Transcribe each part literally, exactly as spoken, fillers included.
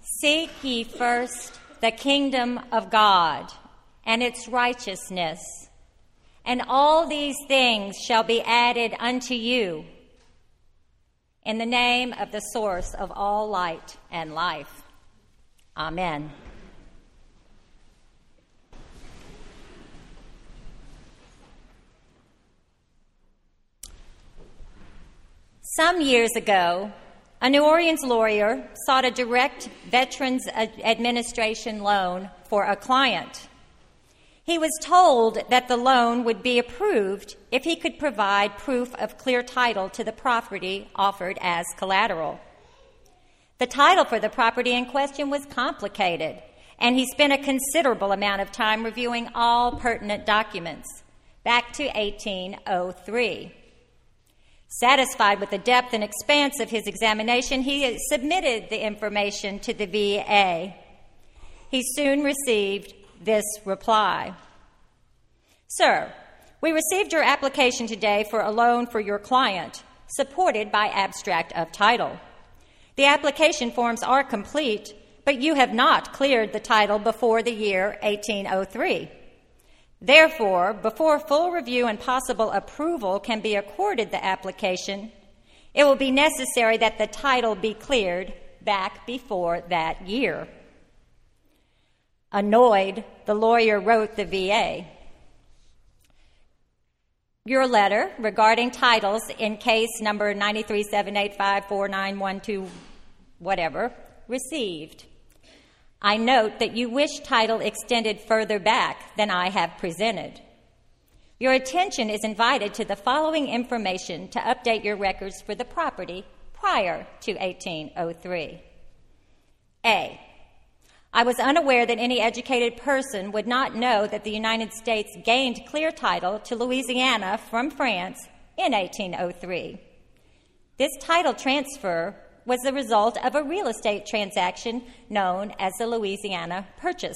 Seek ye first the kingdom of God and its righteousness, and all these things shall be added unto you. In the name of the source of all light and life. Amen. Some years ago, a New Orleans lawyer sought a direct Veterans Administration loan for a client. He was told that the loan would be approved if he could provide proof of clear title to the property offered as collateral. The title for the property in question was complicated, and he spent a considerable amount of time reviewing all pertinent documents back to eighteen oh three. Satisfied with the depth and expanse of his examination, he submitted the information to the V A. He soon received this reply. Sir, we received your application today for a loan for your client, supported by abstract of title. The application forms are complete, but you have not cleared the title before the year eighteen oh three. Therefore, before full review and possible approval can be accorded the application, it will be necessary that the title be cleared back before that year. Annoyed, the lawyer wrote the V A, "Your letter regarding titles in case number nine three seven eight five four nine one two, whatever, received. I note that you wish title extended further back than I have presented. Your attention is invited to the following information to update your records for the property prior to eighteen oh three. A. I was unaware that any educated person would not know that the United States gained clear title to Louisiana from France in eighteen oh three. This title transfer was the result of a real estate transaction known as the Louisiana Purchase.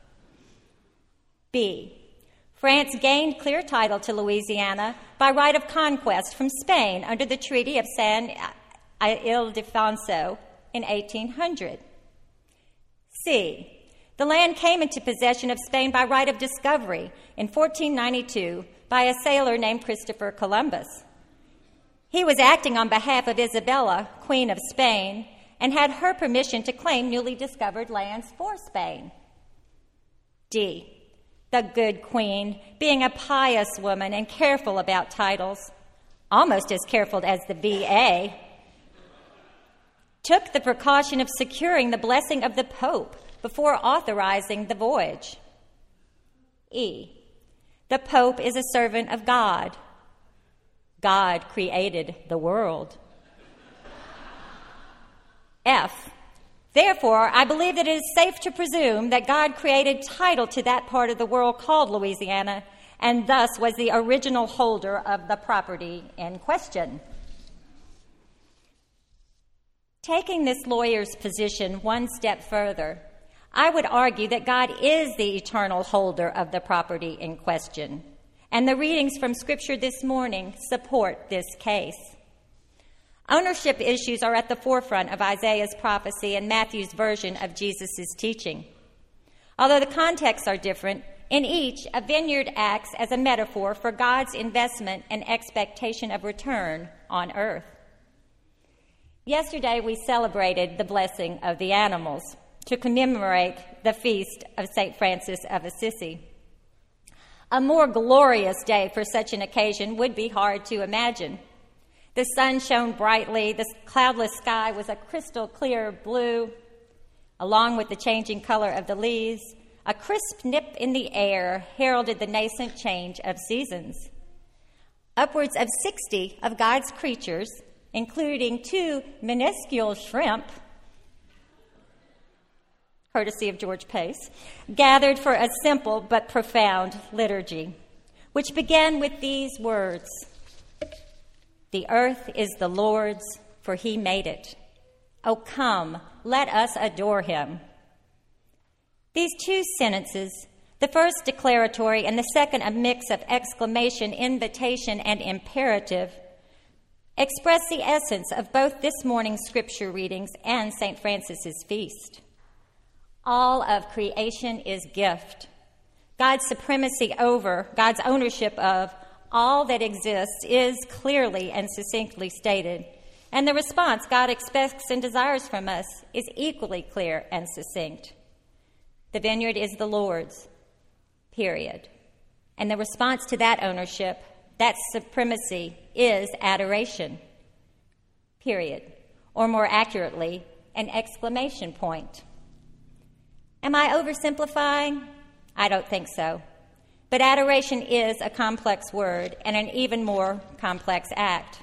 B. France gained clear title to Louisiana by right of conquest from Spain under the Treaty of San Ildefonso in eighteen hundred. C. The land came into possession of Spain by right of discovery in fourteen ninety-two by a sailor named Christopher Columbus. He was acting on behalf of Isabella, Queen of Spain, and had her permission to claim newly discovered lands for Spain. D. The good Queen, being a pious woman and careful about titles, almost as careful as the V A, took the precaution of securing the blessing of the Pope before authorizing the voyage. E. The Pope is a servant of God. God created the world. F. Therefore, I believe that it is safe to presume that God created title to that part of the world called Louisiana, and thus was the original holder of the property in question. Taking this lawyer's position one step further, I would argue that God is the eternal holder of the property in question, and the readings from Scripture this morning support this case. Ownership issues are at the forefront of Isaiah's prophecy and Matthew's version of Jesus' teaching. Although the contexts are different, in each, a vineyard acts as a metaphor for God's investment and expectation of return on earth. Yesterday, we celebrated the blessing of the animals to commemorate the feast of Saint Francis of Assisi. A more glorious day for such an occasion would be hard to imagine. The sun shone brightly, the cloudless sky was a crystal clear blue, along with the changing color of the leaves. A crisp nip in the air heralded the nascent change of seasons. Upwards of sixty of God's creatures, including two minuscule shrimp, courtesy of George Pace, gathered for a simple but profound liturgy, which began with these words: "The earth is the Lord's, for he made it. Oh, come, let us adore him." These two sentences, the first declaratory and the second a mix of exclamation, invitation, and imperative, express the essence of both this morning's scripture readings and Saint Francis's feast. All of creation is gift. God's supremacy over, God's ownership of all that exists is clearly and succinctly stated. And the response God expects and desires from us is equally clear and succinct. The vineyard is the Lord's, period. And the response to that ownership, that supremacy, is adoration, period. Or more accurately, an exclamation point. Am I oversimplifying? I don't think so. But adoration is a complex word and an even more complex act.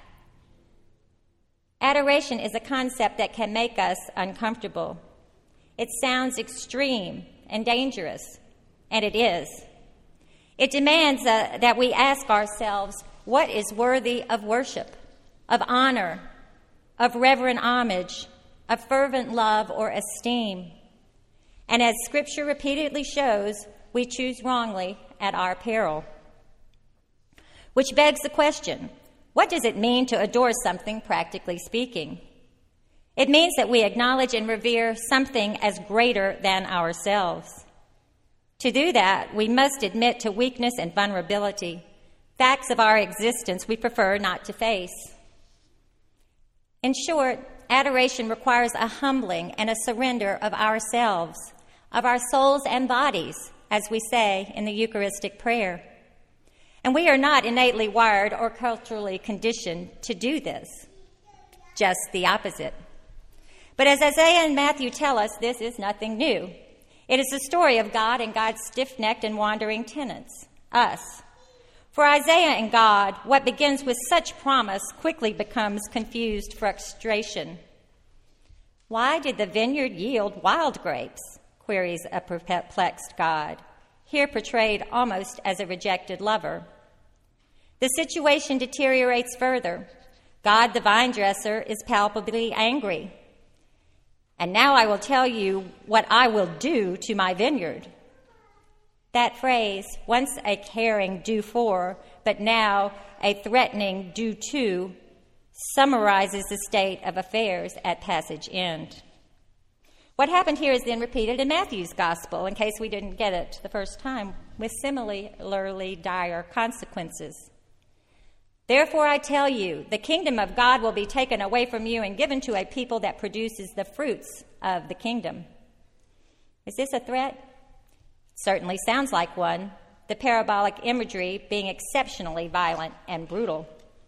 Adoration is a concept that can make us uncomfortable. It sounds extreme and dangerous, and it is. It demands uh, that we ask ourselves what is worthy of worship, of honor, of reverent homage, of fervent love or esteem. And as Scripture repeatedly shows, we choose wrongly at our peril. Which begs the question, what does it mean to adore something, practically speaking? It means that we acknowledge and revere something as greater than ourselves. To do that, we must admit to weakness and vulnerability, facts of our existence we prefer not to face. In short, adoration requires a humbling and a surrender of ourselves, of our souls and bodies, as we say in the Eucharistic prayer. And we are not innately wired or culturally conditioned to do this, just the opposite. But as Isaiah and Matthew tell us, this is nothing new. It is the story of God and God's stiff-necked and wandering tenants, us. For Isaiah and God, what begins with such promise quickly becomes confused frustration. Why did the vineyard yield wild grapes? Queries a perplexed God, here portrayed almost as a rejected lover. The situation deteriorates further. God, the vine dresser, is palpably angry. And now I will tell you what I will do to my vineyard. That phrase, once a caring do for, but now a threatening do to, summarizes the state of affairs at passage end. What happened here is then repeated in Matthew's gospel, in case we didn't get it the first time, with similarly dire consequences. Therefore I tell you, the kingdom of God will be taken away from you and given to a people that produces the fruits of the kingdom. Is this a threat? It certainly sounds like one, the parabolic imagery being exceptionally violent and brutal.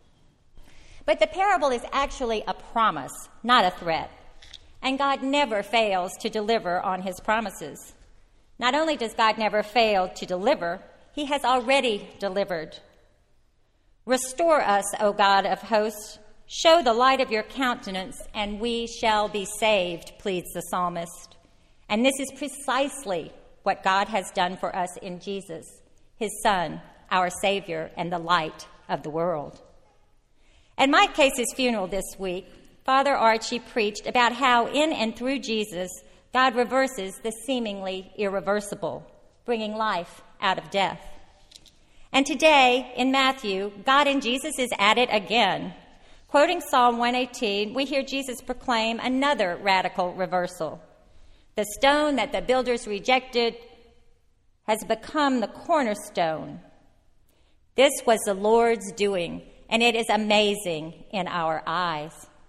But the parable is actually a promise, not a threat. And God never fails to deliver on his promises. Not only does God never fail to deliver, he has already delivered. Restore us, O God of hosts. Show the light of your countenance, and we shall be saved, pleads the psalmist. And this is precisely what God has done for us in Jesus, his Son, our Savior, and the light of the world. At Mike Case's funeral this week, Father Archie preached about how in and through Jesus, God reverses the seemingly irreversible, bringing life out of death. And today, in Matthew, God in Jesus is at it again. Quoting Psalm one eighteen, we hear Jesus proclaim another radical reversal. The stone that the builders rejected has become the cornerstone. This was the Lord's doing, and it is amazing in our eyes.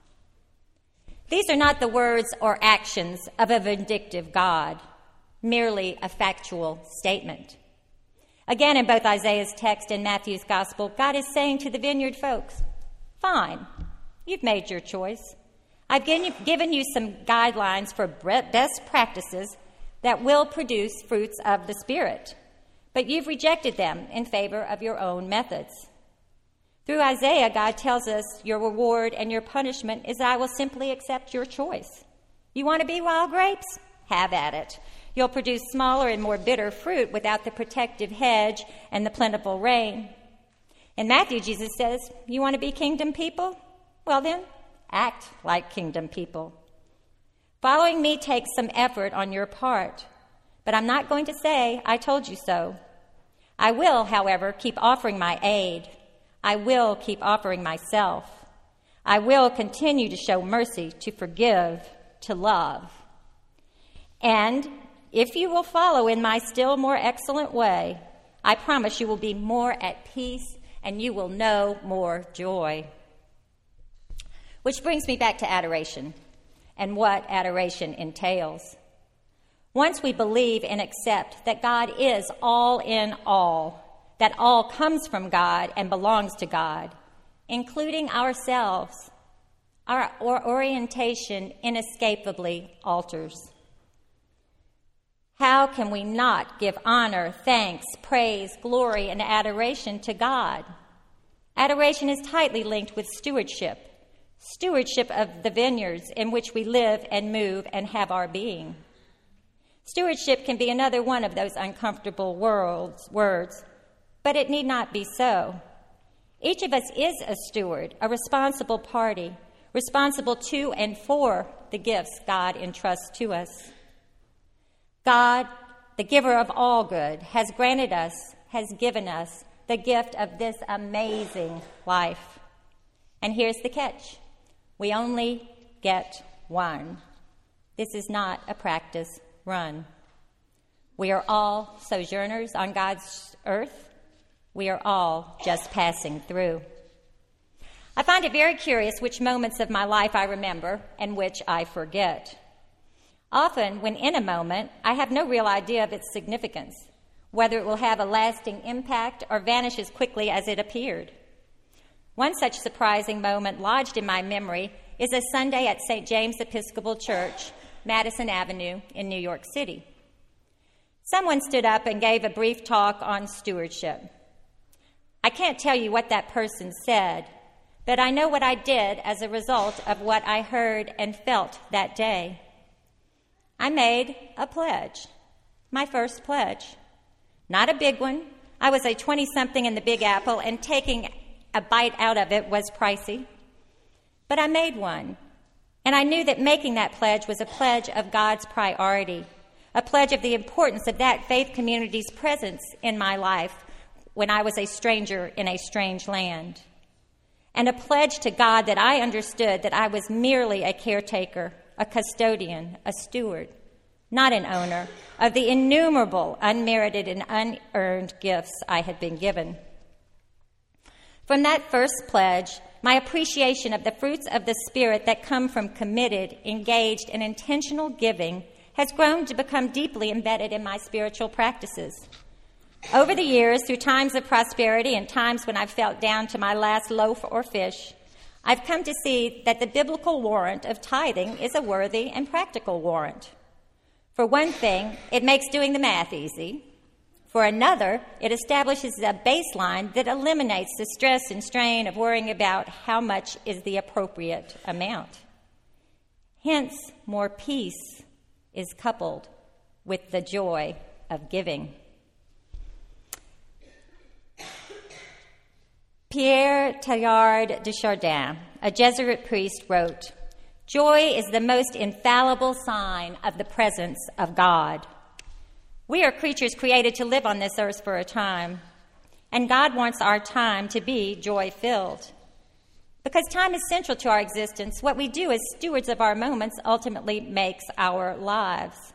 These are not the words or actions of a vindictive God, merely a factual statement. Again, in both Isaiah's text and Matthew's gospel, God is saying to the vineyard folks, fine, you've made your choice. I've given you some guidelines for best practices that will produce fruits of the Spirit, but you've rejected them in favor of your own methods. Through Isaiah, God tells us your reward and your punishment is I will simply accept your choice. You want to be wild grapes? Have at it. You'll produce smaller and more bitter fruit without the protective hedge and the plentiful rain. In Matthew, Jesus says, you want to be kingdom people? Well then, act like kingdom people. Following me takes some effort on your part, but I'm not going to say, I told you so. I will, however, keep offering my aid. I will keep offering myself. I will continue to show mercy, to forgive, to love. And If you will follow in my still more excellent way, I promise you will be more at peace and you will know more joy. Which brings me back to adoration and what adoration entails. Once we believe and accept that God is all in all, that all comes from God and belongs to God, including ourselves, our orientation inescapably alters. How can we not give honor, thanks, praise, glory, and adoration to God? Adoration is tightly linked with stewardship, stewardship of the vineyards in which we live and move and have our being. Stewardship can be another one of those uncomfortable words, words, but it need not be so. Each of us is a steward, a responsible party, responsible to and for the gifts God entrusts to us. God, the giver of all good, has granted us, has given us the gift of this amazing life. And here's the catch. We only get one. This is not a practice run. We are all sojourners on God's earth. We are all just passing through. I find it very curious which moments of my life I remember and which I forget. Often, when in a moment, I have no real idea of its significance, whether it will have a lasting impact or vanish as quickly as it appeared. One such surprising moment lodged in my memory is a Sunday at Saint James Episcopal Church, Madison Avenue in New York City. Someone stood up and gave a brief talk on stewardship. I can't tell you what that person said, but I know what I did as a result of what I heard and felt that day. I made a pledge, my first pledge. Not a big one. I was a twenty-something in the Big Apple, and taking a bite out of it was pricey. But I made one, and I knew that making that pledge was a pledge of God's priority, a pledge of the importance of that faith community's presence in my life when I was a stranger in a strange land, and a pledge to God that I understood that I was merely a caretaker, a custodian, a steward, not an owner, of the innumerable unmerited and unearned gifts I had been given. From that first pledge, my appreciation of the fruits of the Spirit that come from committed, engaged, and intentional giving has grown to become deeply embedded in my spiritual practices. Over the years, through times of prosperity and times when I've felt down to my last loaf or fish, I've come to see that the biblical warrant of tithing is a worthy and practical warrant. For one thing, it makes doing the math easy. For another, it establishes a baseline that eliminates the stress and strain of worrying about how much is the appropriate amount. Hence, more peace is coupled with the joy of giving. Pierre Teilhard de Chardin, a Jesuit priest, wrote, "Joy is the most infallible sign of the presence of God." We are creatures created to live on this earth for a time, and God wants our time to be joy-filled. Because time is central to our existence, what we do as stewards of our moments ultimately makes our lives.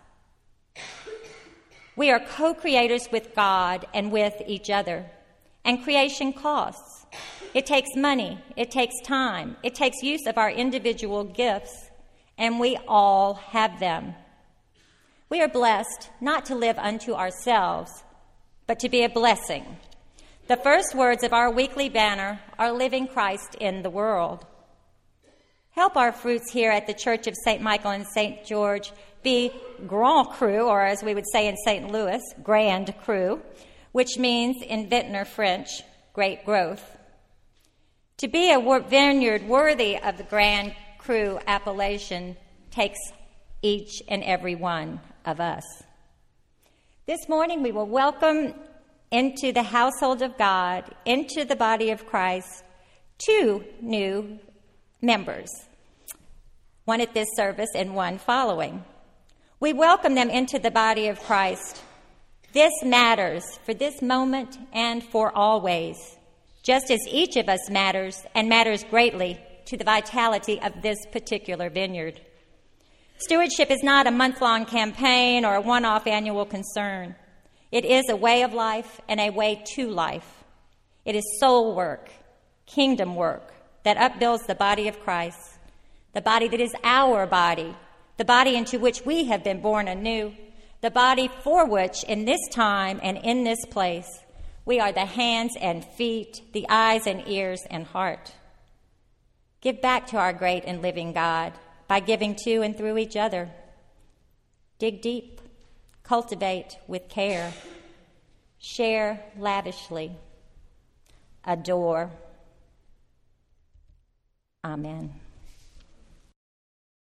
We are co-creators with God and with each other, and creation costs. It takes money, it takes time, it takes use of our individual gifts, and we all have them. We are blessed not to live unto ourselves, but to be a blessing. The first words of our weekly banner are living Christ in the world. Help our fruits here at the Church of Saint Michael and Saint George be Grand Cru, or as we would say in Saint Louis, Grand Cru, which means in Vintner French, great growth. To be a vineyard worthy of the Grand Cru appellation takes each and every one of us. This morning we will welcome into the household of God, into the body of Christ, two new members, one at this service and one following. We welcome them into the body of Christ. This matters for this moment and for always, just as each of us matters and matters greatly to the vitality of this particular vineyard. Stewardship is not a month-long campaign or a one-off annual concern. It is a way of life and a way to life. It is soul work, kingdom work that upbuilds the body of Christ, the body that is our body, the body into which we have been born anew, the body for which in this time and in this place we are the hands and feet, the eyes and ears and heart. Give back to our great and living God by giving to and through each other. Dig deep, cultivate with care, share lavishly, adore. Amen.